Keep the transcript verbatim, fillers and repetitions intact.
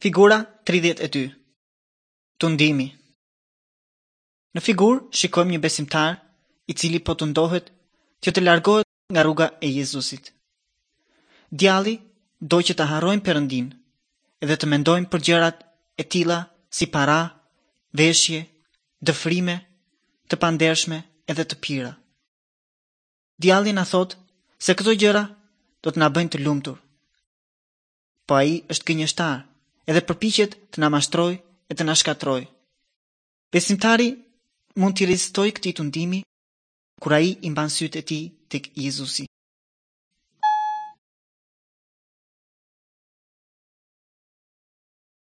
Figura tridhjetë e dy. Tundimi. Në figurë shikojmë një besimtar i cili po të ndohet që të largohet nga rruga e Jezusit. Djalli doj që të harrojmë Perëndin edhe të mendojmë për gjërat e tilla si para, veshje, dëfrime, të pandershme edhe të pira. Djalli na thot se këto gjëra do të na bëjnë të lumtur. Po ai është gënjeshtar edhe përpiqet të na mashtrojë e të na shkatrojë. Besimtari mund t'i rezistojë këtij tundimi kur ai i mban sytë e tij tek Jezusi.